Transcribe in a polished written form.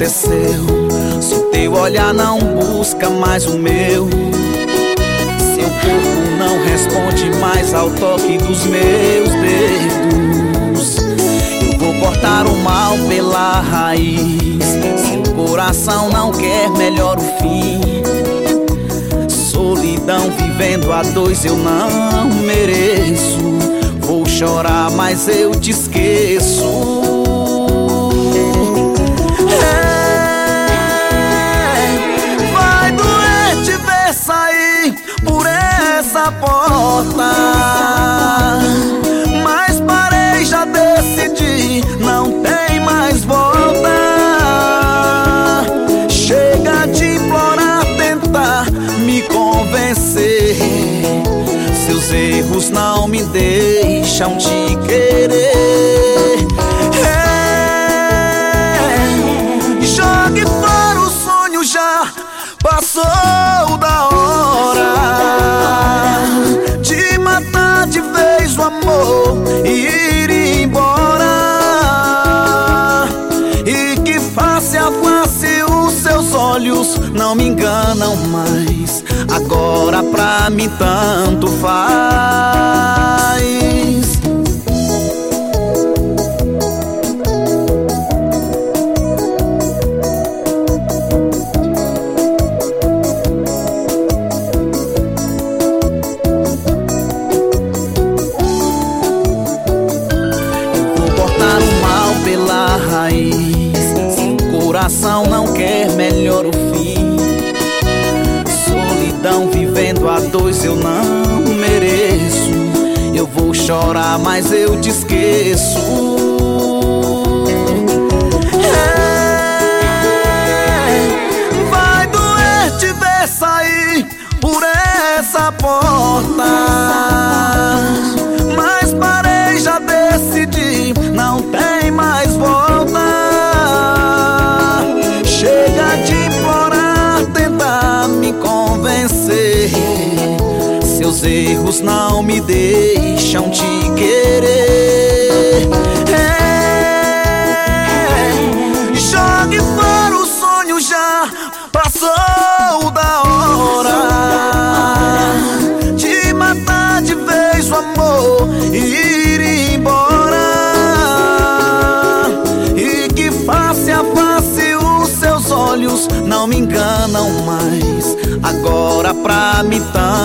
aconteceu? Se o teu olhar não busca mais o meu, seu corpo não responde mais ao toque dos meus dedos, eu vou cortar o mal pela raiz. Seu coração não quer melhor o fim. Solidão vivendo a dois eu não mereço. Vou chorar, mas eu te esqueço. Vai doer te ver sair por essa porta, mas parei, já decidi, não tem mais volta. Chega de implorar, tentar me convencer. Seus erros não me deixam te querer. Jogue fora o sonho, já passou da hora de matar de vez o amor e ir embora. E que face a face os seus olhos não me enganam mais. Agora pra mim tanto faz. Eu vou cortar o mal pela raiz. Se o coração não quer melhor o fim, vivendo a dois eu não mereço. Eu vou chorar, mas eu te esqueço. Vai doer te ver sair por essa porta, mas parei, já decidi, não tem mais volta. Chega de implorar, tentar me convencer. Seus erros não me deixam te querer. Jogue fora o sonho, já passou da hora de matar de vez o amor e ir embora. E que face a face os seus olhos não me enganam mais. Agora pra mim tanto